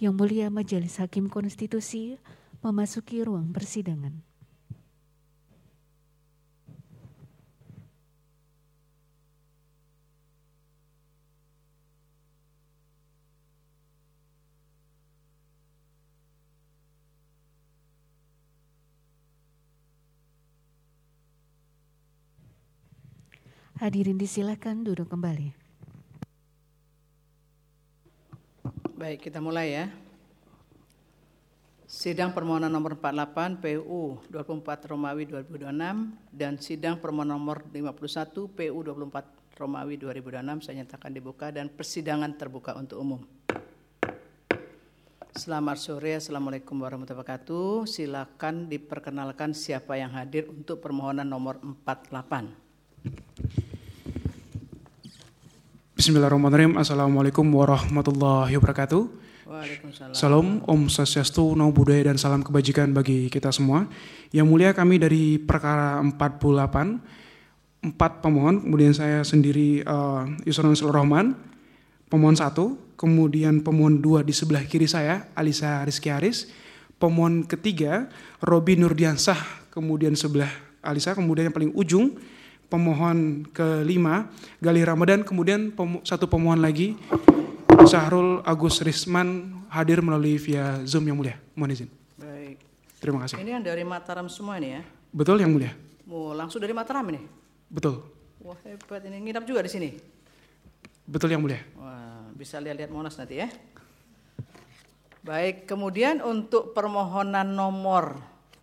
Yang Mulia Majelis Hakim Konstitusi memasuki ruang persidangan. Hadirin disilakan duduk kembali. Baik, kita mulai ya. Sidang permohonan nomor 48 PU 24 Romawi 2026 dan sidang permohonan nomor 51 PU 24 Romawi 2026 saya nyatakan dibuka dan persidangan terbuka untuk umum. Selamat sore, Assalamualaikum warahmatullahi wabarakatuh. Silakan diperkenalkan siapa yang hadir untuk permohonan nomor 48. Bismillahirrahmanirrahim. Assalamualaikum warahmatullahi wabarakatuh. Waalaikumsalam. Salam, Om Swastiastu, Namo Buddhaya, dan salam kebajikan bagi kita semua. Yang mulia kami dari perkara 48, 4 pemohon, kemudian saya sendiri Yusron Sulur Rahman, pemohon 1, kemudian pemohon 2 di sebelah kiri saya, Alisa Rizky Haris, pemohon ketiga, Robi Nurdiansah, kemudian sebelah Alisa, kemudian yang paling ujung, pemohon kelima, Galih Ramadan, kemudian satu pemohon lagi, Syahrul Agus Risman, hadir melalui via Zoom yang mulia. Mohon izin. Baik. Terima kasih. Ini yang dari Mataram semua ini ya? Betul yang mulia? Oh, langsung dari Mataram ini? Betul. Wah hebat, ini nginap juga di sini? Betul yang mulia. Wah, bisa lihat-lihat Monas nanti ya. Baik, kemudian untuk permohonan nomor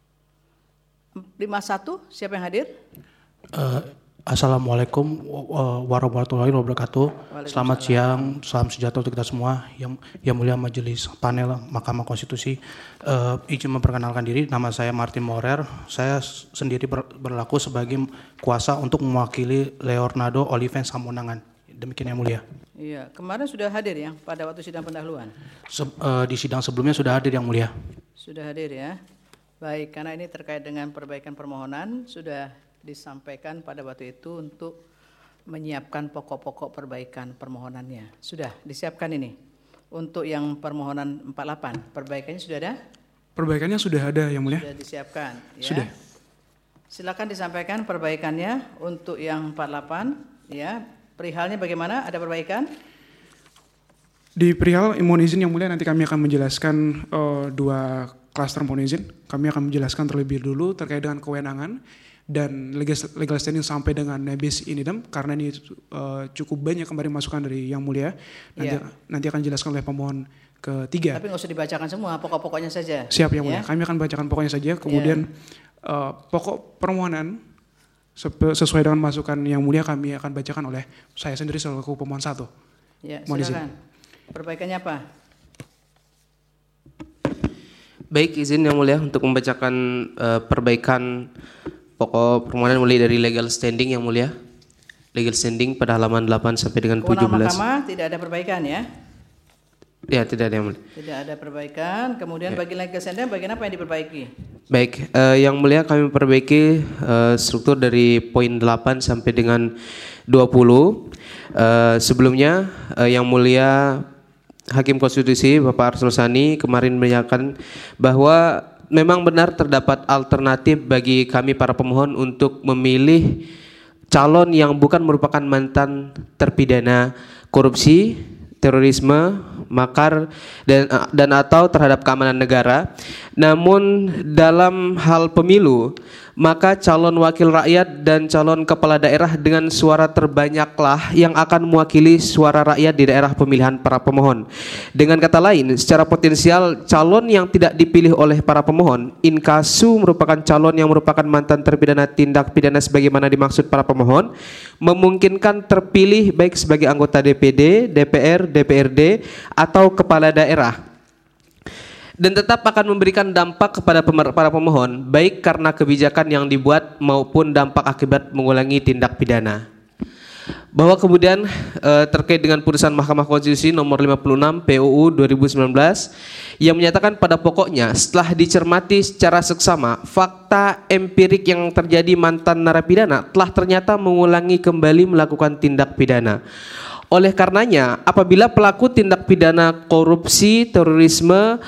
51, siapa yang hadir? Assalamualaikum warahmatullahi wabarakatuh. Selamat siang, salam sejahtera untuk kita semua. Yang mulia Majelis Panel Mahkamah Konstitusi, izin memperkenalkan diri. Nama saya Martin Morer. Saya sendiri berlaku sebagai kuasa untuk mewakili Leonardo Oliven Samonangan. Demikian yang mulia. Iya, kemarin sudah hadir ya pada waktu sidang pendahuluan. Di sidang sebelumnya sudah hadir yang mulia. Sudah hadir ya. Baik, karena ini terkait dengan perbaikan permohonan sudah disampaikan pada waktu itu untuk menyiapkan pokok-pokok perbaikan permohonannya. Sudah disiapkan ini. Untuk yang permohonan 48, perbaikannya sudah ada? Perbaikannya sudah ada yang mulia. Sudah disiapkan ya. Sudah. Silakan disampaikan perbaikannya untuk yang 48 ya. Perihalnya bagaimana? Ada perbaikan? Di perihal mohon izin yang mulia, nanti kami akan menjelaskan dua klaster mohon izin. Kami akan menjelaskan terlebih dulu terkait dengan kewenangan dan legal standing sampai dengan nebis in idem, karena ini cukup banyak kembali masukan dari yang mulia. Nanti akan dijelaskan oleh pemohon ketiga. Tapi nggak usah dibacakan semua, pokok-pokoknya saja. Siap yang mulia. Kami akan bacakan pokoknya saja. Kemudian pokok permohonan sesuai dengan masukan yang mulia kami akan bacakan oleh saya sendiri selaku pemohon 1. Ya, silakan. Perbaikannya apa? Baik, izin yang mulia untuk membacakan perbaikan pokok permohonan mulai dari legal standing yang mulia. Legal standing pada halaman 8 sampai dengan 17. Mahkamah tidak ada perbaikan ya? Ya, tidak ada yang mulia. Tidak ada perbaikan. Kemudian bagi legal standing bagian apa yang diperbaiki? Baik, yang mulia kami memperbaiki struktur dari poin 8 sampai dengan 20. Sebelumnya yang mulia Hakim Konstitusi Bapak Arsul Sani kemarin menyatakan bahwa memang benar terdapat alternatif bagi kami para pemohon untuk memilih calon yang bukan merupakan mantan terpidana korupsi, terorisme, makar dan atau terhadap keamanan negara. Namun dalam hal pemilu, maka calon wakil rakyat dan calon kepala daerah dengan suara terbanyaklah yang akan mewakili suara rakyat di daerah pemilihan para pemohon. Dengan kata lain, secara potensial calon yang tidak dipilih oleh para pemohon in casu merupakan calon yang merupakan mantan terpidana tindak pidana sebagaimana dimaksud para pemohon, memungkinkan terpilih baik sebagai anggota DPD, DPR, DPRD atau kepala daerah, dan tetap akan memberikan dampak kepada para pemohon baik karena kebijakan yang dibuat maupun dampak akibat mengulangi tindak pidana. Bahwa kemudian terkait dengan putusan Mahkamah Konstitusi nomor 56 PUU 2019 yang menyatakan pada pokoknya setelah dicermati secara seksama fakta empirik yang terjadi mantan narapidana telah ternyata mengulangi kembali melakukan tindak pidana. Oleh karenanya, apabila pelaku tindak pidana korupsi, terorisme,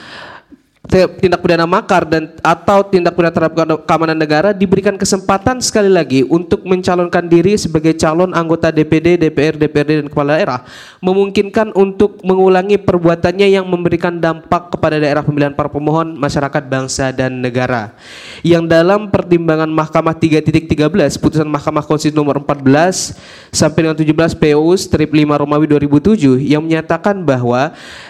tindak pidana makar dan atau tindak pidana terhadap keamanan negara diberikan kesempatan sekali lagi untuk mencalonkan diri sebagai calon anggota DPD, DPR, DPRD dan kepala daerah, memungkinkan untuk mengulangi perbuatannya yang memberikan dampak kepada daerah pemilihan para pemohon, masyarakat, bangsa dan negara. Yang dalam pertimbangan Mahkamah 3.13 putusan Mahkamah Konstitusi nomor 14 sampai dengan 17 PU strip 5 Romawi 2007 yang menyatakan bahwa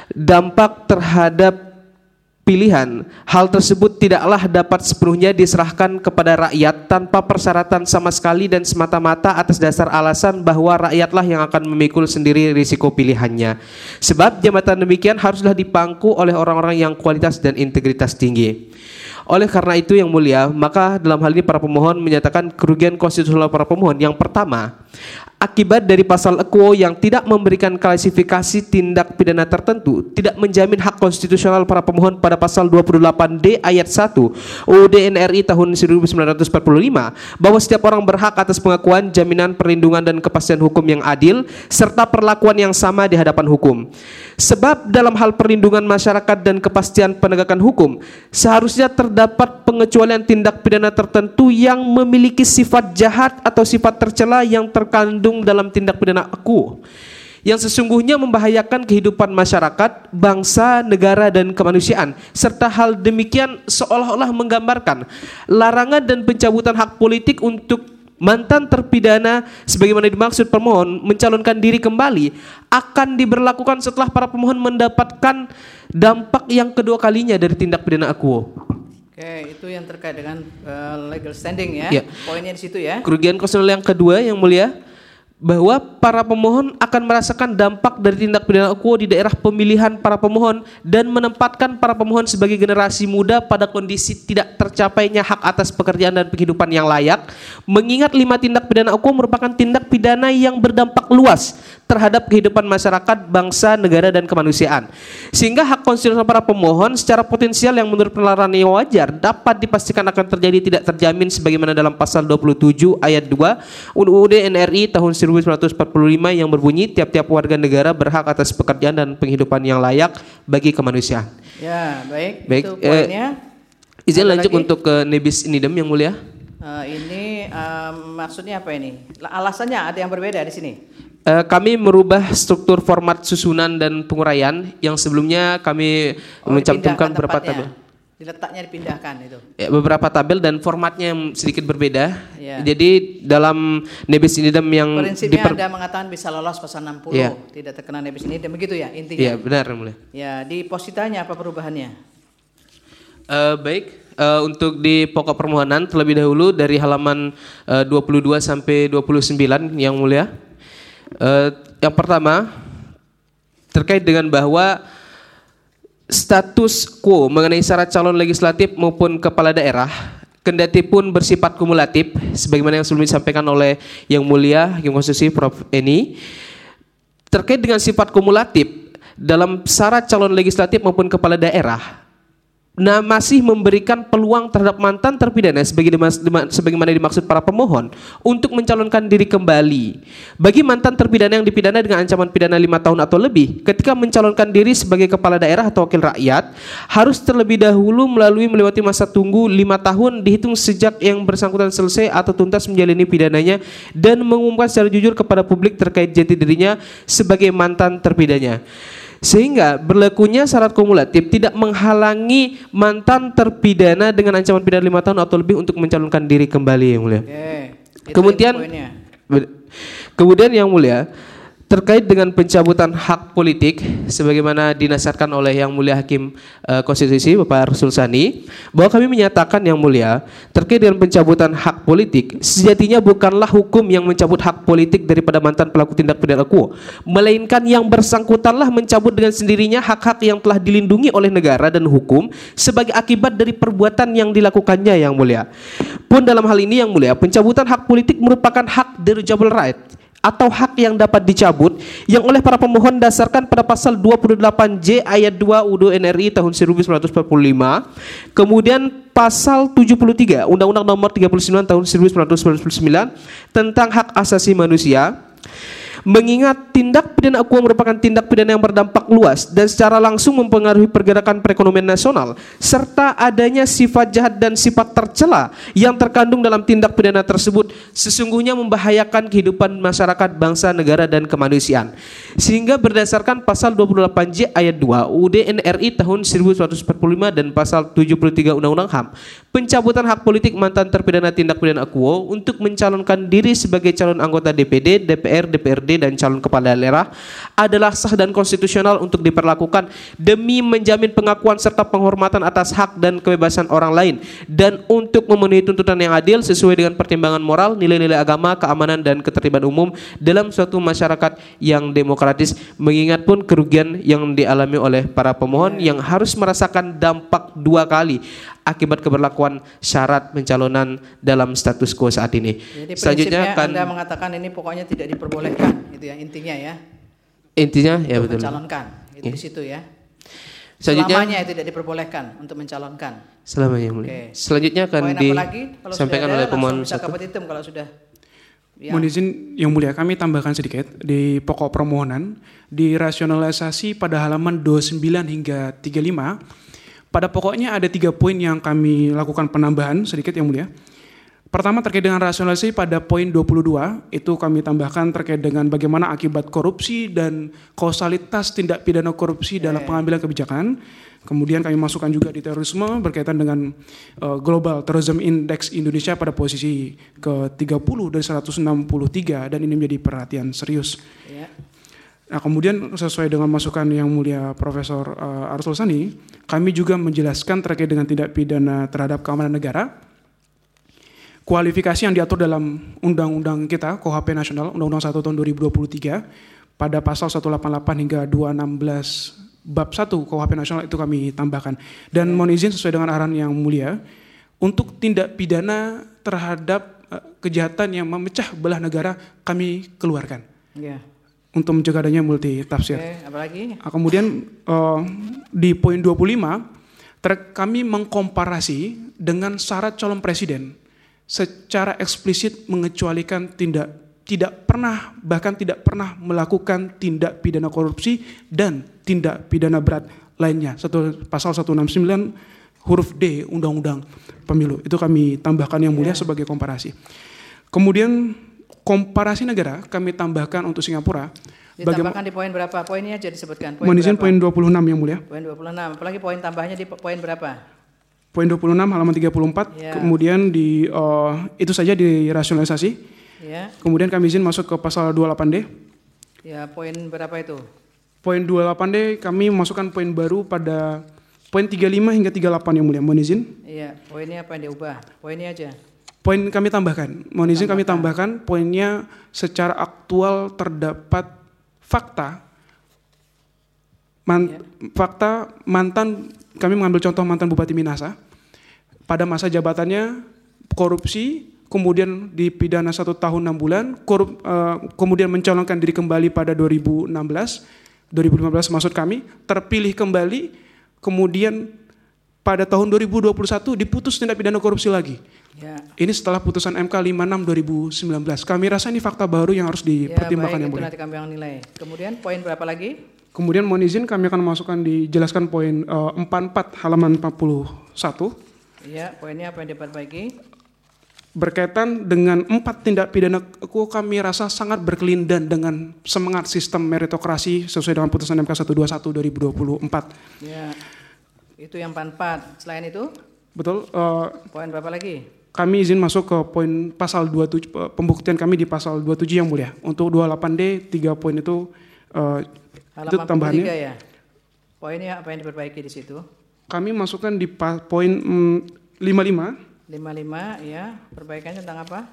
dampak terhadap pilihan, hal tersebut tidaklah dapat sepenuhnya diserahkan kepada rakyat tanpa persyaratan sama sekali dan semata-mata atas dasar alasan bahwa rakyatlah yang akan memikul sendiri risiko pilihannya. Sebab jabatan demikian haruslah dipangku oleh orang-orang yang kualitas dan integritas tinggi. Oleh karena itu yang mulia, maka dalam hal ini para pemohon menyatakan kerugian konstitusional para pemohon. Yang pertama, akibat dari pasal EQUO yang tidak memberikan klasifikasi tindak pidana tertentu, tidak menjamin hak konstitusional para pemohon pada pasal 28D ayat 1 UUD NRI tahun 1945 bahwa setiap orang berhak atas pengakuan, jaminan, perlindungan dan kepastian hukum yang adil serta perlakuan yang sama di hadapan hukum. Sebab dalam hal perlindungan masyarakat dan kepastian penegakan hukum seharusnya terdapat pengecualian tindak pidana tertentu yang memiliki sifat jahat atau sifat tercela yang terkandung dalam tindak pidana EQUO yang sesungguhnya membahayakan kehidupan masyarakat, bangsa, negara dan kemanusiaan, serta hal demikian seolah-olah menggambarkan larangan dan pencabutan hak politik untuk mantan terpidana sebagaimana dimaksud pemohon mencalonkan diri kembali akan diberlakukan setelah para pemohon mendapatkan dampak yang kedua kalinya dari tindak pidana EQUO. Oke, itu yang terkait dengan legal standing ya. Poinnya di situ ya. Kerugian konstitusional yang kedua yang mulia, bahwa para pemohon akan merasakan dampak dari tindak pidana EQUO di daerah pemilihan para pemohon dan menempatkan para pemohon sebagai generasi muda pada kondisi tidak tercapainya hak atas pekerjaan dan penghidupan yang layak, mengingat 5 tindak pidana EQUO merupakan tindak pidana yang berdampak luas terhadap kehidupan masyarakat, bangsa, negara dan kemanusiaan. Sehingga hak konstitusional para pemohon secara potensial yang menurut penelaran yang wajar dapat dipastikan akan terjadi tidak terjamin sebagaimana dalam pasal 27 ayat 2 UUD NRI tahun 1945 yang berbunyi tiap-tiap warga negara berhak atas pekerjaan dan penghidupan yang layak bagi kemanusiaan. Ya, baik. Baik, itu poinnya. Izin lanjut untuk ke nebis in idem yang mulia. Ini maksudnya apa ini? Alasannya ada yang berbeda di sini. Kami merubah struktur format susunan dan penguraian yang sebelumnya kami mencantumkan beberapa tabel. Letaknya dipindahkan itu. Ya, beberapa tabel dan formatnya yang sedikit berbeda. Ya. Jadi dalam nebis in idem yang prinsipnya Anda mengatakan bisa lolos pasal 60, ya, tidak terkena nebis in idem, begitu ya intinya. Iya, benar mulia. Ya, di positanya apa perubahannya? Baik. Untuk di pokok permohonan terlebih dahulu dari halaman 22 sampai 29 yang mulia. Yang pertama terkait dengan bahwa status quo mengenai syarat calon legislatif maupun kepala daerah kendati pun bersifat kumulatif sebagaimana yang sebelumnya disampaikan oleh Yang Mulia Hakim Konstitusi Prof. Eni. Terkait dengan sifat kumulatif dalam syarat calon legislatif maupun kepala daerah, nah masih memberikan peluang terhadap mantan terpidana sebagaimana dimaksud para pemohon untuk mencalonkan diri kembali. Bagi mantan terpidana yang dipidana dengan ancaman pidana 5 tahun atau lebih, ketika mencalonkan diri sebagai kepala daerah atau wakil rakyat, harus terlebih dahulu melewati masa tunggu 5 tahun dihitung sejak yang bersangkutan selesai atau tuntas menjalani pidananya dan mengumumkan secara jujur kepada publik terkait jati dirinya sebagai mantan terpidana. Sehingga berlakunya syarat kumulatif tidak menghalangi mantan terpidana dengan ancaman pidana 5 tahun atau lebih untuk mencalonkan diri kembali yang mulia. Kemudian yang mulia, terkait dengan pencabutan hak politik sebagaimana dinasihatkan oleh Yang Mulia Hakim Konstitusi Bapak Arsul Sani, bahwa kami menyatakan yang mulia terkait dengan pencabutan hak politik sejatinya bukanlah hukum yang mencabut hak politik daripada mantan pelaku tindak pidana EQUO, melainkan yang bersangkutanlah mencabut dengan sendirinya hak-hak yang telah dilindungi oleh negara dan hukum sebagai akibat dari perbuatan yang dilakukannya yang mulia. Pun dalam hal ini yang mulia, pencabutan hak politik merupakan hak derogable right atau hak yang dapat dicabut yang oleh para pemohon dasarkan pada pasal 28J ayat 2 UUD NRI tahun 1945, kemudian pasal 73 Undang-Undang Nomor 39 tahun 1999 tentang hak asasi manusia, Mengingat tindak pidana akuo merupakan tindak pidana yang berdampak luas dan secara langsung mempengaruhi pergerakan perekonomian nasional, serta adanya sifat jahat dan sifat tercela yang terkandung dalam tindak pidana tersebut sesungguhnya membahayakan kehidupan masyarakat, bangsa, negara, dan kemanusiaan. Sehingga berdasarkan pasal 28J ayat 2 UUD NRI tahun 1945 dan pasal 73 Undang-Undang HAM, pencabutan hak politik mantan terpidana tindak pidana akuo untuk mencalonkan diri sebagai calon anggota DPD, DPR, DPRD, dan calon kepala daerah adalah sah dan konstitusional untuk diperlakukan demi menjamin pengakuan serta penghormatan atas hak dan kebebasan orang lain dan untuk memenuhi tuntutan yang adil sesuai dengan pertimbangan moral, nilai-nilai agama, keamanan, dan ketertiban umum dalam suatu masyarakat yang demokratis, mengingat pun kerugian yang dialami oleh para pemohon yang harus merasakan dampak 2 kali akibat keberlakuan syarat pencalonan dalam status quo saat ini. Jadi selanjutnya akan Anda mengatakan ini pokoknya tidak diperbolehkan, itu ya intinya ya. Intinya ya betul. Mencalonkan, itu di situ ya. Selanjutnya Selamanya tidak diperbolehkan untuk mencalonkan. Selamanya yang mulia. Selanjutnya akan disampaikan oleh pemohon satu. Kalau sudah. Ya. Mohon izin yang mulia, kami tambahkan sedikit di pokok permohonan di rasionalisasi pada halaman 29 hingga 35. Pada pokoknya ada 3 poin yang kami lakukan penambahan sedikit yang mulia. Pertama terkait dengan rasionalisasi pada poin 22, itu kami tambahkan terkait dengan bagaimana akibat korupsi dan kausalitas tindak pidana korupsi dalam pengambilan kebijakan. Kemudian kami masukkan juga di terorisme berkaitan dengan Global Terrorism Index Indonesia pada posisi ke-30 dari 163 dan ini menjadi perhatian serius. Nah, kemudian sesuai dengan masukan yang mulia Profesor Arsul Sani, kami juga menjelaskan terkait dengan tindak pidana terhadap keamanan negara. Kualifikasi yang diatur dalam undang-undang kita, KUHP Nasional, Undang-Undang 1 tahun 2023, pada pasal 188 hingga 216 bab 1 KUHP Nasional itu kami tambahkan. Dan mohon izin sesuai dengan arahan yang mulia, untuk tindak pidana terhadap kejahatan yang memecah belah negara kami keluarkan. Untuk mencegah adanya multi tafsir. Apalagi? Kemudian di poin 25 kami mengkomparasi dengan syarat calon presiden secara eksplisit mengecualikan tidak pernah melakukan tindak pidana korupsi dan tindak pidana berat lainnya. Pasal 169 huruf D Undang-Undang Pemilu. Itu kami tambahkan yang mulia sebagai komparasi. Kemudian komparasi negara kami tambahkan untuk Singapura. Ditambahkan di poin berapa? Poinnya aja disebutkan. Mohon izin poin 26 yang mulia. Poin 26. Apalagi poin tambahnya di poin berapa? Poin 26 halaman 34. Kemudian di itu saja di rasionalisasi. Kemudian kami izin masuk ke pasal 28D. Ya, poin berapa itu? Poin 28D kami masukkan poin baru pada poin 35 hingga 38 yang mulia. Mohon izin. Iya, poinnya apa yang diubah? Poinnya aja. Poin kami tambahkan. Mohon izin kami tambahkan poinnya secara aktual terdapat fakta mantan, kami mengambil contoh mantan Bupati Minahasa pada masa jabatannya korupsi, kemudian dipidana 1 tahun 6 bulan, kemudian mencalonkan diri kembali pada 2015 maksud kami, terpilih kembali, kemudian pada tahun 2021 diputus tindak pidana korupsi lagi. Ini setelah putusan MK 56 2019. Kami rasa ini fakta baru yang harus dipertimbangkan yang mulia. Nanti kami yang nilai. Kemudian poin berapa lagi? Kemudian mohon izin kami akan masukkan dijelaskan poin 44 halaman 41. Iya, poinnya apa yang diperbaiki? Berkaitan dengan 4 tindak pidana kami rasa sangat berkelindan dengan semangat sistem meritokrasi sesuai dengan putusan MK 121 2024. Ya, itu yang 44. Selain itu? Betul. Poin berapa lagi? Kami izin masuk ke poin pasal 27, pembuktian kami di pasal 27 yang mulia. Untuk 28D, 3 poin itu tambahannya. Ya. Poinnya apa yang diperbaiki di situ? Kami masukkan di poin 55. 55, ya. Perbaikannya tentang apa?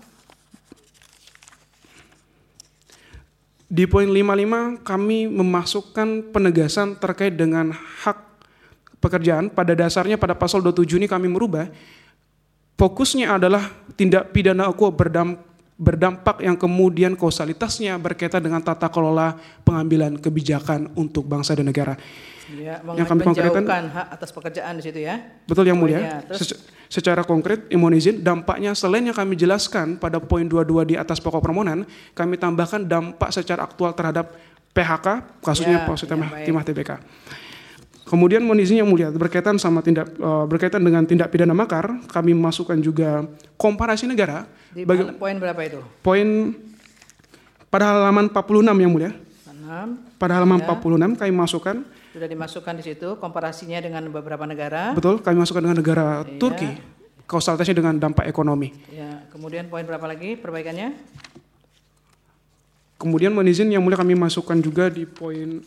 Di poin 55 kami memasukkan penegasan terkait dengan hak pekerjaan. Pada dasarnya pada pasal 27 ini kami merubah. Fokusnya adalah tindak pidana akuo berdampak yang kemudian kausalitasnya berkaitan dengan tata kelola pengambilan kebijakan untuk bangsa dan negara. Ya, yang kami konkretkan menjauhkan hak atas pekerjaan di situ ya. Betul Yang Mulia. Terus, secara konkret, mohon izin, dampaknya selain yang kami jelaskan pada poin 22 di atas pokok permohonan, kami tambahkan dampak secara aktual terhadap PHK, kasusnya Pak Timah TBK. Kemudian mohon izin Yang Mulia, berkaitan dengan tindak pidana makar, kami masukkan juga komparasi negara. Di poin berapa itu? Poin pada halaman 46 Yang Mulia. Pada halaman 46 kami masukkan. Sudah dimasukkan di situ komparasinya dengan beberapa negara. Betul, kami masukkan dengan negara Turki. Kausalitasnya dengan dampak ekonomi. Ya, kemudian poin berapa lagi perbaikannya? Kemudian mohon izin Yang Mulia, kami masukkan juga di poin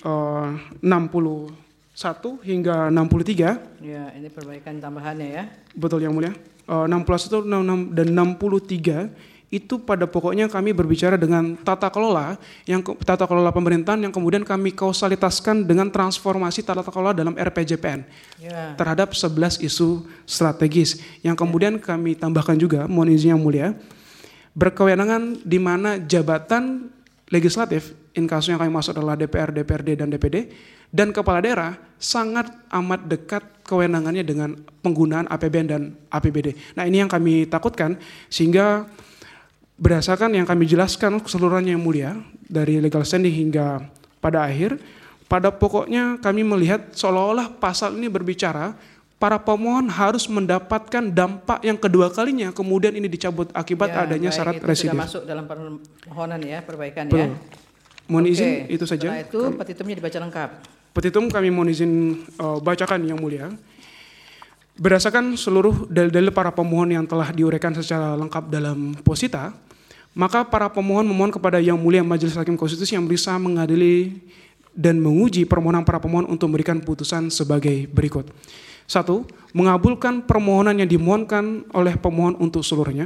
61 hingga 63. Ya, ini perbaikan tambahannya ya. Betul Yang Mulia. 61 dan 63 itu pada pokoknya kami berbicara dengan tata kelola pemerintahan yang kemudian kami kausalitaskan dengan transformasi tata kelola dalam RPJPN terhadap 11 isu strategis yang kemudian kami tambahkan juga, mohon izin Yang Mulia, berkewenangan di mana jabatan legislatif, in kasus yang kami maksud adalah DPR, DPRD, dan DPD, dan kepala daerah sangat amat dekat kewenangannya dengan penggunaan APBN dan APBD. Nah, ini yang kami takutkan, sehingga berdasarkan yang kami jelaskan keseluruhannya Yang Mulia, dari legal standing hingga pada akhir, pada pokoknya kami melihat seolah-olah pasal ini berbicara para pemohon harus mendapatkan dampak yang kedua kalinya, kemudian ini dicabut akibat adanya syarat residif. Sudah masuk dalam permohonan ya, perbaikan Betul. ya. Mohon izin itu saja. Setelah itu petitumnya dibaca lengkap. Petitum kami mohon izin bacakan Yang Mulia. Berdasarkan seluruh dalil-dalil para pemohon yang telah diuraikan secara lengkap dalam posita, maka para pemohon memohon kepada Yang Mulia Majelis Hakim Konstitusi yang bisa mengadili dan menguji permohonan para pemohon untuk memberikan putusan sebagai berikut. 1. Mengabulkan permohonan yang dimohonkan oleh pemohon untuk seluruhnya.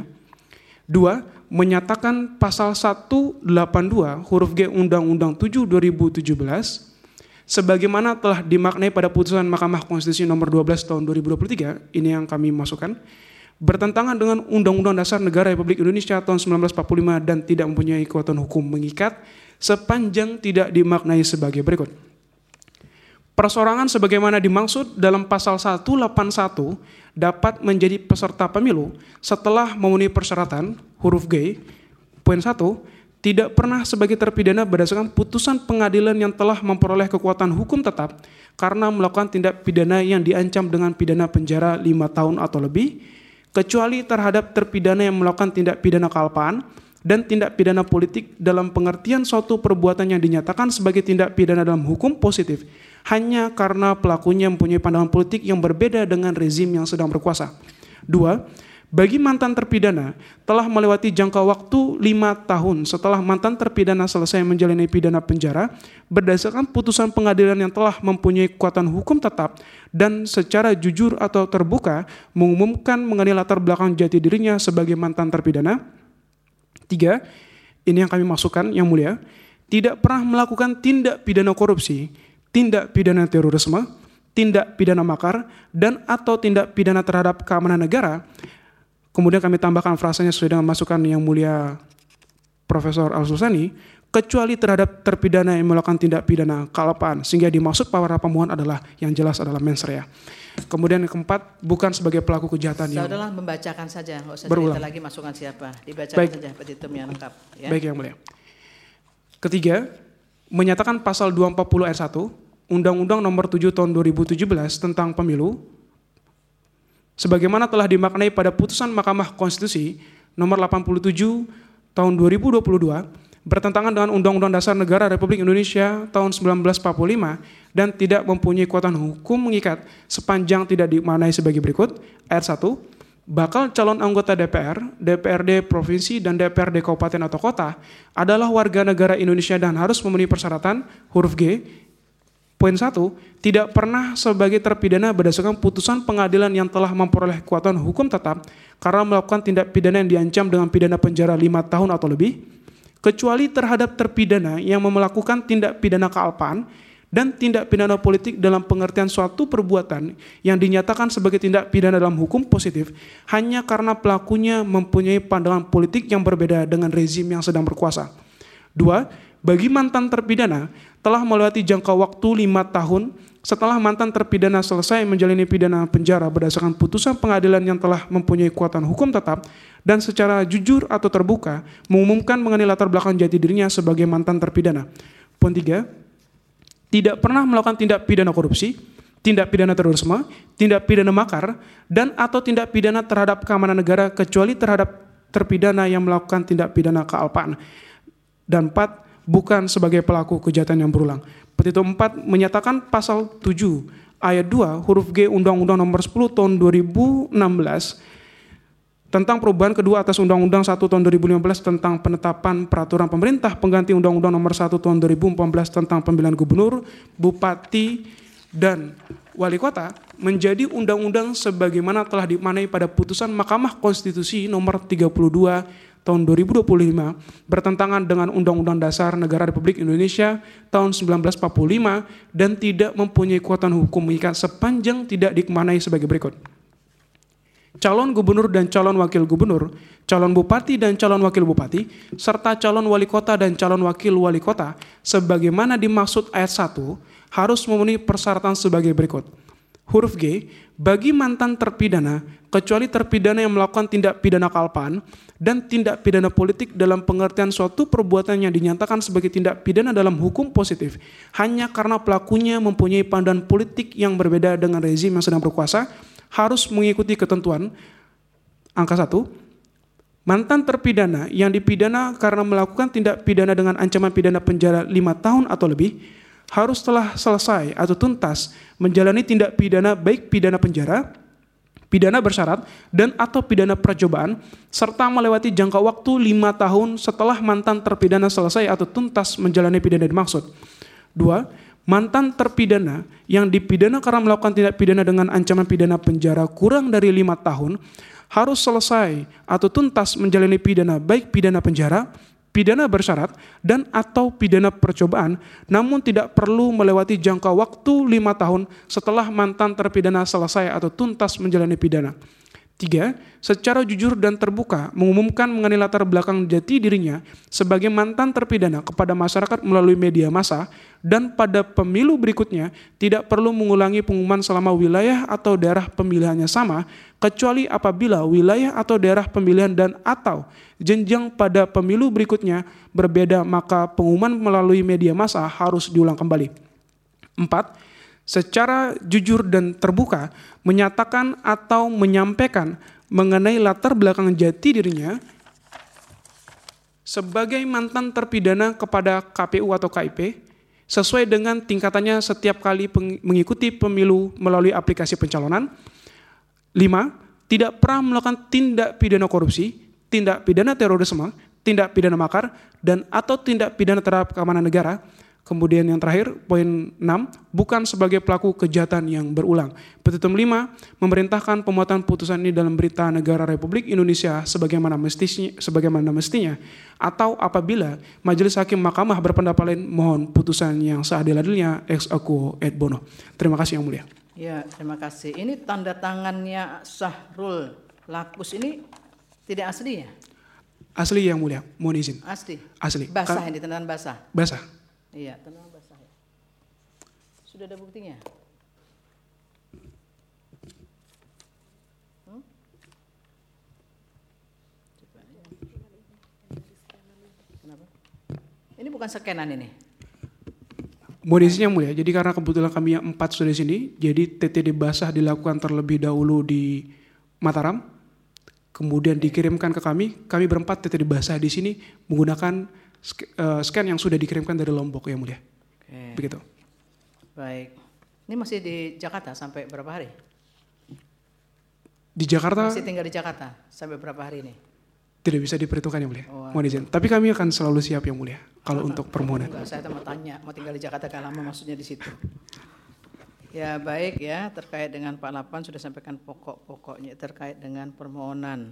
2. Menyatakan pasal 182 huruf G Undang-Undang 7 2017 sebagaimana telah dimaknai pada putusan Mahkamah Konstitusi nomor 12 tahun 2023, ini yang kami masukkan, bertentangan dengan Undang-Undang Dasar Negara Republik Indonesia tahun 1945 dan tidak mempunyai kekuatan hukum mengikat sepanjang tidak dimaknai sebagai berikut. Perseorangan sebagaimana dimaksud dalam pasal 181 dapat menjadi peserta pemilu setelah memenuhi persyaratan huruf G, poin 1, tidak pernah sebagai terpidana berdasarkan putusan pengadilan yang telah memperoleh kekuatan hukum tetap karena melakukan tindak pidana yang diancam dengan pidana penjara 5 tahun atau lebih, kecuali terhadap terpidana yang melakukan tindak pidana kealpaan dan tindak pidana politik dalam pengertian suatu perbuatan yang dinyatakan sebagai tindak pidana dalam hukum positif hanya karena pelakunya mempunyai pandangan politik yang berbeda dengan rezim yang sedang berkuasa. 2. Bagi mantan terpidana telah melewati jangka waktu 5 tahun setelah mantan terpidana selesai menjalani pidana penjara berdasarkan putusan pengadilan yang telah mempunyai kekuatan hukum tetap dan secara jujur atau terbuka mengumumkan mengenai latar belakang jati dirinya sebagai mantan terpidana. 3. Ini yang kami masukkan Yang Mulia, tidak pernah melakukan tindak pidana korupsi, tindak pidana terorisme, tindak pidana makar, dan atau tindak pidana terhadap keamanan negara. Kemudian kami tambahkan frasanya sesuai dengan masukan Yang Mulia Profesor Al-Sulsani, kecuali terhadap terpidana yang melakukan tindak pidana kealpaan, sehingga dimaksud para pemohon adalah yang jelas adalah mens rea. Kemudian yang keempat, bukan sebagai pelaku kejahatan yang Saudara membacakan saja, nggak usah berulang. cerita lagi masukan siapa, dibacakan saja petitumnya lengkap. Ya. Baik Yang Mulia. Ketiga, menyatakan pasal 240 ayat 1 Undang-Undang nomor 7 tahun 2017 tentang pemilu sebagaimana telah dimaknai pada putusan Mahkamah Konstitusi nomor 87 tahun 2022 bertentangan dengan Undang-Undang Dasar Negara Republik Indonesia tahun 1945 dan tidak mempunyai kekuatan hukum mengikat sepanjang tidak dimaknai sebagai berikut. Ayat 1, bakal calon anggota DPR, DPRD Provinsi dan DPRD Kabupaten atau Kota adalah warga negara Indonesia dan harus memenuhi persyaratan huruf G. Poin 1, tidak pernah sebagai terpidana berdasarkan putusan pengadilan yang telah memperoleh kekuatan hukum tetap karena melakukan tindak pidana yang diancam dengan pidana penjara 5 tahun atau lebih, kecuali terhadap terpidana yang melakukan tindak pidana kealpaan dan tindak pidana politik dalam pengertian suatu perbuatan yang dinyatakan sebagai tindak pidana dalam hukum positif hanya karena pelakunya mempunyai pandangan politik yang berbeda dengan rezim yang sedang berkuasa. 2. Bagi mantan terpidana telah melewati jangka waktu 5 tahun setelah mantan terpidana selesai menjalani pidana penjara berdasarkan putusan pengadilan yang telah mempunyai kekuatan hukum tetap dan secara jujur atau terbuka mengumumkan mengenai latar belakang jati dirinya sebagai mantan terpidana. Poin 3, tidak pernah melakukan tindak pidana korupsi, tindak pidana terorisme, tindak pidana makar, dan atau tindak pidana terhadap keamanan negara kecuali terhadap terpidana yang melakukan tindak pidana kealpaan. Dan 4, bukan sebagai pelaku kejahatan yang berulang. Petitum 4 menyatakan pasal 7 ayat 2 huruf G Undang-Undang Nomor 10 Tahun 2016 tentang perubahan kedua atas Undang-Undang 1 Tahun 2015 tentang penetapan peraturan pemerintah pengganti Undang-Undang Nomor 1 Tahun 2014 tentang pemilihan gubernur, bupati, dan wali kota menjadi undang-undang sebagaimana telah dimaknai pada putusan Mahkamah Konstitusi Nomor 32 tahun 2025 bertentangan dengan Undang-Undang Dasar Negara Republik Indonesia tahun 1945 dan tidak mempunyai kekuatan hukum mengikat sepanjang tidak dimaknai sebagai berikut. Calon gubernur dan calon wakil gubernur, calon bupati dan calon wakil bupati, serta calon wali kota dan calon wakil wali kota sebagaimana dimaksud ayat 1 harus memenuhi persyaratan sebagai berikut. Huruf G, bagi mantan terpidana, kecuali terpidana yang melakukan tindak pidana kealpaan dan tindak pidana politik dalam pengertian suatu perbuatan yang dinyatakan sebagai tindak pidana dalam hukum positif, hanya karena pelakunya mempunyai pandangan politik yang berbeda dengan rezim yang sedang berkuasa, harus mengikuti ketentuan. Angka 1, mantan terpidana yang dipidana karena melakukan tindak pidana dengan ancaman pidana penjara 5 tahun atau lebih, harus telah selesai atau tuntas menjalani tindak pidana baik pidana penjara, pidana bersyarat, dan atau pidana percobaan, serta melewati jangka waktu 5 tahun setelah mantan terpidana selesai atau tuntas menjalani pidana dimaksud. 2. Mantan terpidana yang dipidana karena melakukan tindak pidana dengan ancaman pidana penjara kurang dari 5 tahun, harus selesai atau tuntas menjalani pidana baik pidana penjara, pidana bersyarat, dan atau pidana percobaan, namun tidak perlu melewati jangka waktu 5 tahun setelah mantan terpidana selesai atau tuntas menjalani pidana. 3. Secara jujur dan terbuka mengumumkan mengenai latar belakang jati dirinya sebagai mantan terpidana kepada masyarakat melalui media massa dan pada pemilu berikutnya tidak perlu mengulangi pengumuman selama wilayah atau daerah pemilihannya sama, kecuali apabila wilayah atau daerah pemilihan dan atau jenjang pada pemilu berikutnya berbeda, maka pengumuman melalui media massa harus diulang kembali. 4. Secara jujur dan terbuka menyatakan atau menyampaikan mengenai latar belakang jati dirinya sebagai mantan terpidana kepada KPU atau KIP sesuai dengan tingkatannya setiap kali mengikuti pemilu melalui aplikasi pencalonan. 5. Tidak pernah melakukan tindak pidana korupsi, tindak pidana terorisme, tindak pidana makar, dan atau tindak pidana terhadap keamanan negara. Kemudian yang terakhir, poin 6, bukan sebagai pelaku kejahatan yang berulang. Petitum 5, memerintahkan pemuatan putusan ini dalam berita negara Republik Indonesia sebagaimana mestinya, atau apabila Majelis Hakim Mahkamah berpendapat lain, mohon putusan yang seadil-adilnya ex aequo et bono. Terima kasih Yang Mulia. Ya, terima kasih. Ini tanda tangannya Syahrul Lakus ini tidak asli ya? Asli Yang Mulia, mohon izin. Asli? Asli. Basah ini, tanda tangan basah? Basah. Iya, tenang basah ya. Sudah ada buktinya? Kenapa? Ini bukan scanan ini. Mohon izin Yang Mulia, jadi karena kebetulan kami yang 4 sudah di sini, jadi TTD basah dilakukan terlebih dahulu di Mataram, kemudian dikirimkan ke kami berempat TTD basah di sini menggunakan scan yang sudah dikirimkan dari Lombok Yang Mulia. Oke. Begitu. Baik. Ini masih di Jakarta sampai berapa hari? Di Jakarta? Masih tinggal di Jakarta sampai berapa hari ini? Tidak bisa diperhitungkan Yang Mulia. Mohon izin. Tapi kami akan selalu siap Yang Mulia kalau untuk permohonan. Saya mau tanya, mau tinggal di Jakarta kan lama maksudnya di situ. Ya baik ya, terkait dengan 48 sudah sampaikan pokok-pokoknya terkait dengan permohonan.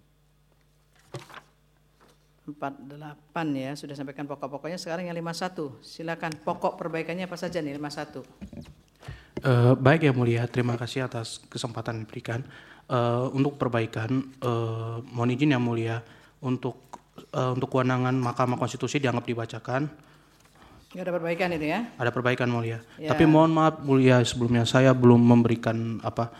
48 ya, sudah sampaikan pokok-pokoknya. Sekarang yang 51, silakan pokok perbaikannya apa saja nih 51? Baik Yang Mulia, terima kasih atas kesempatan yang diberikan. Untuk perbaikan, mohon izin Yang Mulia, untuk kewenangan Mahkamah Konstitusi dianggap dibacakan. Nggak ada perbaikan itu ya? Ada perbaikan mulia. Ya. Tapi mohon maaf mulia, sebelumnya saya belum memberikan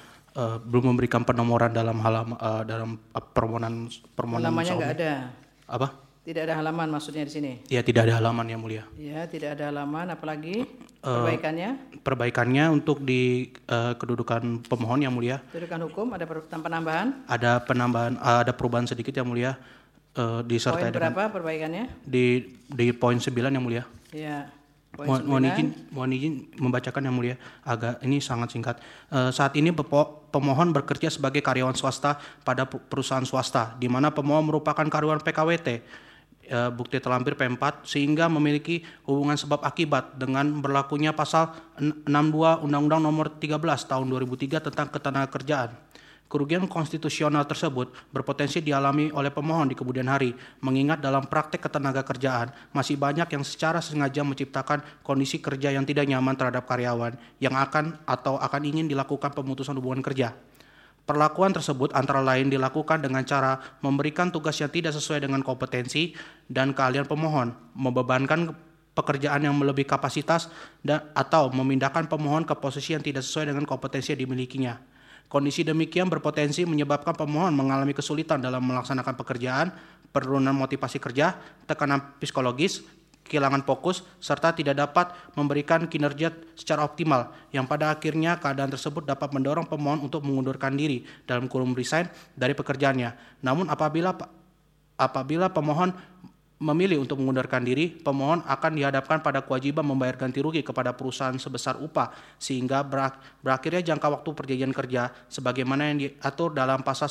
penomoran dalam dalam permohonan. Halamannya nggak ada. Apa? Tidak ada halaman maksudnya di sini. Ya, tidak ada halaman ya mulia. Ya, tidak ada halaman, apalagi perbaikannya? Perbaikannya untuk di kedudukan pemohon yang mulia. Kedudukan hukum ada penambahan? Ada penambahan, ada perubahan sedikit yang mulia. Disertai Poin berapa perbaikannya? Di poin 9 yang mulia. Ya. Poin 9. Mohon izin membacakan yang mulia. Ini sangat singkat. Saat ini pemohon bekerja sebagai karyawan swasta pada perusahaan swasta, di mana pemohon merupakan karyawan PKWT. Bukti terlampir P4 sehingga memiliki hubungan sebab akibat dengan berlakunya pasal 62 Undang-Undang Nomor 13 Tahun 2003 tentang Ketenagakerjaan. Kerugian konstitusional tersebut berpotensi dialami oleh pemohon di kemudian hari, mengingat dalam praktek ketenagakerjaan masih banyak yang secara sengaja menciptakan kondisi kerja yang tidak nyaman terhadap karyawan yang akan ingin dilakukan pemutusan hubungan kerja. Perlakuan tersebut antara lain dilakukan dengan cara memberikan tugas yang tidak sesuai dengan kompetensi dan keahlian pemohon, membebankan pekerjaan yang melebihi kapasitas, atau memindahkan pemohon ke posisi yang tidak sesuai dengan kompetensi yang dimilikinya. Kondisi demikian berpotensi menyebabkan pemohon mengalami kesulitan dalam melaksanakan pekerjaan, penurunan motivasi kerja, tekanan psikologis, kehilangan fokus, serta tidak dapat memberikan kinerja secara optimal, yang pada akhirnya keadaan tersebut dapat mendorong pemohon untuk mengundurkan diri dalam kurung resign dari pekerjaannya. Namun apabila pemohon memilih untuk mengundurkan diri, pemohon akan dihadapkan pada kewajiban membayar ganti rugi kepada perusahaan sebesar upah, sehingga berakhirnya jangka waktu perjanjian kerja sebagaimana yang diatur dalam pasal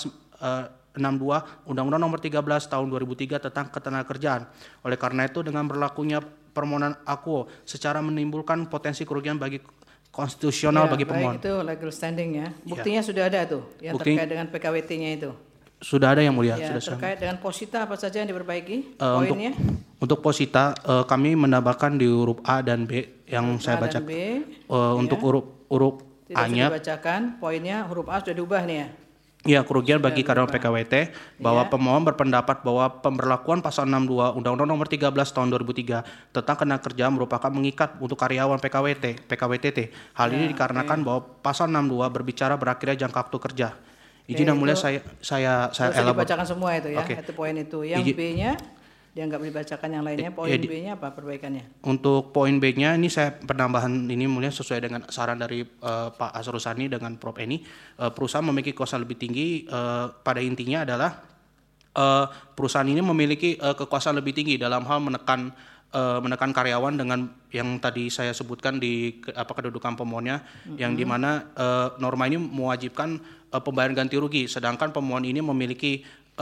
62 Undang-Undang Nomor 13 Tahun 2003 tentang Ketenagakerjaan. Oleh karena itu, dengan berlakunya permohonan akuo secara menimbulkan potensi kerugian bagi konstitusional bagi pemohon. Baik, itu legal standing ya. Buktinya sudah ada tuh yang terkait dengan PKWT-nya itu. Sudah ada yang mulia. Ya, sudah terkait dengan posita apa saja yang diperbaiki? Poinnya? Untuk posita kami menambahkan di huruf A dan B yang saya baca. Untuk huruf A-nya tidak dibacakan, poinnya huruf A sudah diubah nih ya. Ya, kerugian bagi karyawan PKWT bahwa pemohon berpendapat bahwa pemberlakuan pasal 62 Undang-Undang Nomor 13 Tahun 2003 tentang ketenagakerjaan merupakan mengikat untuk karyawan PKWTT. Hal ini dikarenakan bahwa pasal 62 berbicara berakhirnya jangka waktu kerja. Izin yang mulia saya elaborasi. Dibacakan semua itu ya, Okay. itu poin itu. Yang B-nya dianggap dibacakan yang lainnya. Poin B-nya apa perbaikannya? Untuk poin B-nya ini saya penambahan ini mulia sesuai dengan saran dari Pak Asrusani dengan Prof. Eni. Perusahaan memiliki kekuasaan lebih tinggi, pada intinya adalah perusahaan ini memiliki kekuasaan lebih tinggi dalam hal menekan karyawan dengan yang tadi saya sebutkan di kedudukan pemohonnya, yang dimana norma ini mewajibkan pembayaran ganti rugi, sedangkan pemohon ini memiliki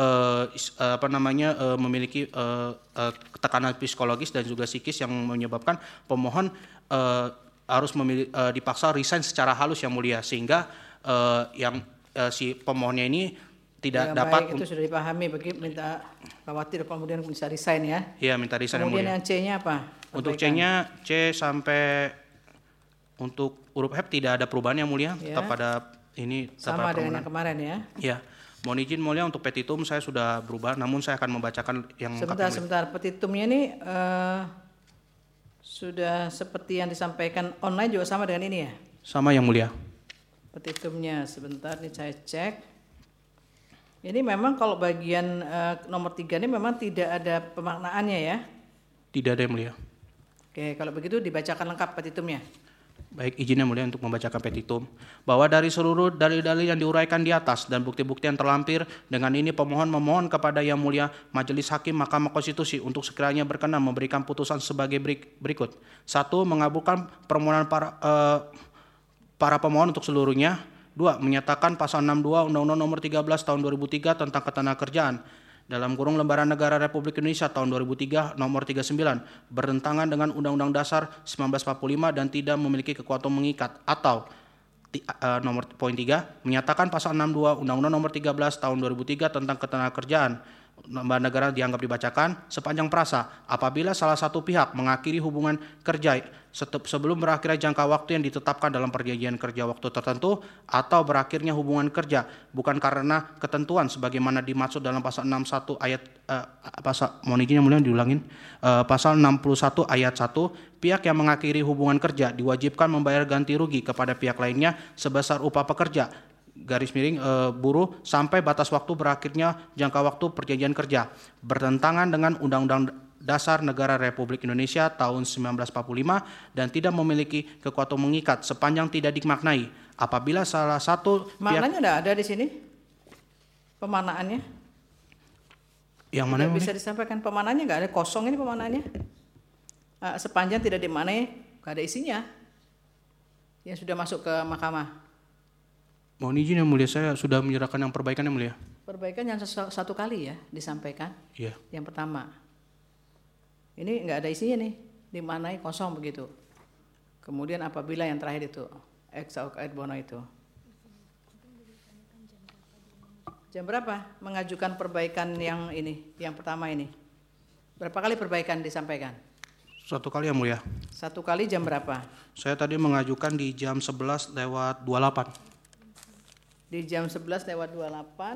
memiliki tekanan psikologis dan juga psikis yang menyebabkan pemohon harus dipaksa resign secara halus yang mulia, sehingga si pemohonnya ini tidak dapat. Baik, itu sudah dipahami. Minta khawatir kemudian bisa resign ya. Iya, minta resign. Kemudian yang C-nya apa? Untuk C-nya, C sampai untuk huruf F tidak ada perubahan yang mulia, tetap pada ini sama dengan yang kemarin ya. Iya. Mohon izin mulia untuk petitum saya sudah berubah, namun saya akan membacakan yang sebentar. Petitumnya ini sudah seperti yang disampaikan online juga sama dengan ini ya? Sama yang mulia. Petitumnya sebentar nih saya cek. Ini memang kalau bagian nomor 3 ini memang tidak ada pemaknaannya ya? Tidak ada yang mulia. Oke, kalau begitu dibacakan lengkap petitumnya. Baik, izinnya mulia untuk membacakan petitum. Bahwa dari seluruh dalil-dalil yang diuraikan di atas dan bukti-bukti yang terlampir, dengan ini pemohon memohon kepada Yang Mulia Majelis Hakim Mahkamah Konstitusi untuk sekiranya berkenan memberikan putusan sebagai berikut. 1. Mengabulkan permohonan para pemohon untuk seluruhnya. 2. Menyatakan pasal 62 Undang-Undang Nomor 13 Tahun 2003 tentang Ketenagakerjaan dalam kurung Lembaran Negara Republik Indonesia tahun 2003 nomor 39 bertentangan dengan Undang-Undang Dasar 1945 dan tidak memiliki kekuatan mengikat, atau nomor poin 3 menyatakan pasal 62 Undang-Undang Nomor 13 tahun 2003 tentang Ketenagakerjaan negara dianggap dibacakan sepanjang frasa apabila salah satu pihak mengakhiri hubungan kerja sebelum berakhirnya jangka waktu yang ditetapkan dalam perjanjian kerja waktu tertentu atau berakhirnya hubungan kerja bukan karena ketentuan sebagaimana dimaksud dalam pasal 61 ayat pasal 61 ayat 1, pihak yang mengakhiri hubungan kerja diwajibkan membayar ganti rugi kepada pihak lainnya sebesar upah pekerja buruh sampai batas waktu berakhirnya jangka waktu perjanjian kerja bertentangan dengan Undang-Undang Dasar Negara Republik Indonesia tahun 1945 dan tidak memiliki kekuatan mengikat sepanjang tidak dimaknai apabila salah satu maknanya tidak ada di sini pemanaannya yang mana bisa disampaikan pemanaannya nggak ada, kosong ini pemanaannya sepanjang tidak dimaknai nggak ada isinya yang sudah masuk ke mahkamah. Mohon izin yang mulia, saya sudah menyerahkan yang perbaikan yang mulia. Perbaikan yang satu kali ya disampaikan. Iya. Yang pertama. Ini nggak ada isinya nih, dimaknai kosong begitu. Kemudian apabila yang terakhir itu ex hoc et bono itu. Jam berapa mengajukan perbaikan yang ini, yang pertama ini? Berapa kali perbaikan disampaikan? Satu kali yang mulia. Satu kali jam berapa? Saya tadi mengajukan di jam 11:28. Di jam 11:28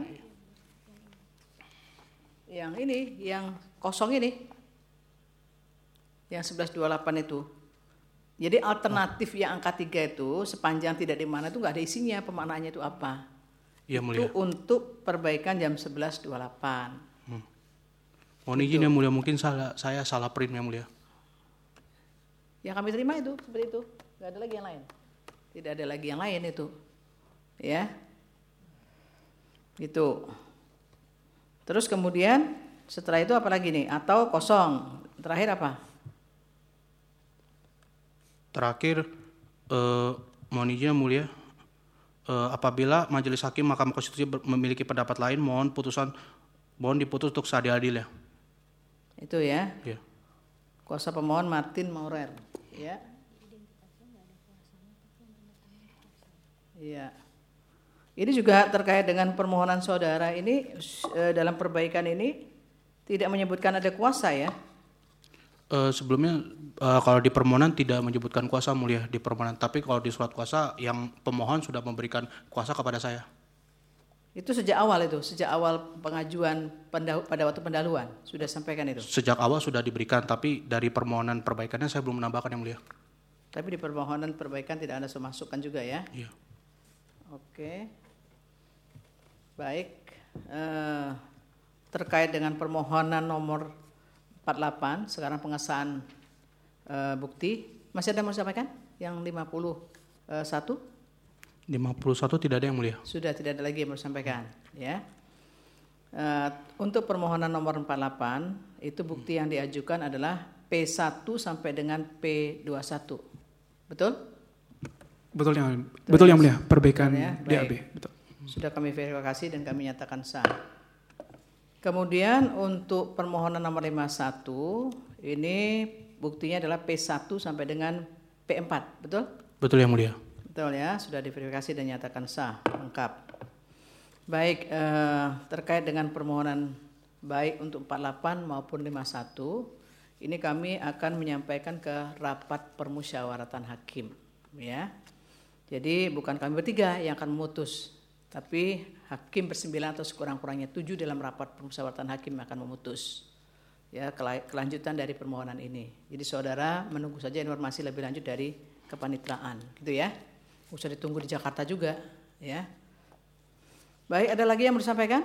yang ini, yang kosong ini, yang 11:28 itu. Jadi alternatif yang angka 3 itu sepanjang tidak dimana itu nggak ada isinya, pemaknaannya itu apa? Ya, mulia. Itu untuk perbaikan jam 11:28. Mohon izin yang mulia, mungkin saya salah print yang mulia. Yang kami terima itu seperti itu, nggak ada lagi yang lain. Tidak ada lagi yang lain itu, ya. Gitu. Terus kemudian setelah itu apa lagi nih? Atau kosong. Terakhir apa? Terakhir mohon izin yang mulia, apabila Majelis Hakim Mahkamah Konstitusi memiliki pendapat lain, mohon diputus untuk seadil-adilnya. Itu ya. Iya. Kuasa pemohon Martin Maurer, ya. Iya. Ini juga terkait dengan permohonan saudara ini dalam perbaikan ini tidak menyebutkan ada kuasa ya? Sebelumnya kalau di permohonan tidak menyebutkan kuasa mulia di permohonan, tapi kalau di surat kuasa yang pemohon sudah memberikan kuasa kepada saya. Itu sejak awal pengajuan pada waktu pendahuluan sudah sampaikan itu? Sejak awal sudah diberikan, tapi dari permohonan perbaikannya saya belum menambahkan yang mulia. Tapi di permohonan perbaikan tidak ada masukkan juga ya? Iya. Oke. Baik, terkait dengan permohonan nomor 48, sekarang pengesahan bukti, masih ada yang mau disampaikan? Yang 51? 51 tidak ada yang mulia. Sudah tidak ada lagi yang mau disampaikan, ya. Untuk permohonan nomor 48, itu bukti yang diajukan adalah P1 sampai dengan P21, betul? Betul yang mulia, perbaikan ya? DAB, betul. Sudah kami verifikasi dan kami nyatakan sah. Kemudian untuk permohonan nomor 51 ini buktinya adalah P1 sampai dengan P4, betul? Betul yang mulia. Betul ya, sudah diverifikasi dan nyatakan sah, lengkap. Baik, terkait dengan permohonan baik untuk 48 maupun 51, ini kami akan menyampaikan ke rapat permusyawaratan hakim, ya. Jadi bukan kami bertiga yang akan memutus, tapi hakim bersembilan atau sekurang-kurangnya 7 dalam rapat permusyawaratan hakim akan memutus ya kelanjutan dari permohonan ini. Jadi saudara menunggu saja informasi lebih lanjut dari kepanitraan, gitu ya. Usah ditunggu di Jakarta juga, ya. Baik, ada lagi yang mau disampaikan?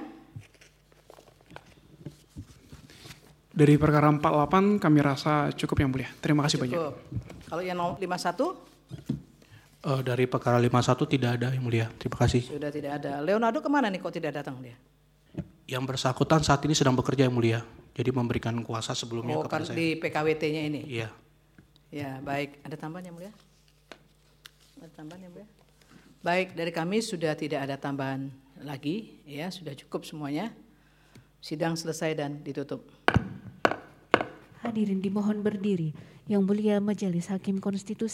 Dari perkara 48 kami rasa cukup yang mulia. Terima kasih banyak. Kalau yang 51? Dari perkara 51 tidak ada yang mulia. Terima kasih. Sudah tidak ada. Leonardo kemana nih kok tidak datang dia? Yang bersangkutan saat ini sedang bekerja yang mulia. Jadi memberikan kuasa sebelumnya kepada saya. Di PKWT-nya ini? Iya. Ya, baik. Ada tambahan yang mulia? Ada tambahan yang mulia? Baik, dari kami sudah tidak ada tambahan lagi. Ya, sudah cukup semuanya. Sidang selesai dan ditutup. Hadirin dimohon berdiri. Yang mulia Majelis Hakim Konstitusi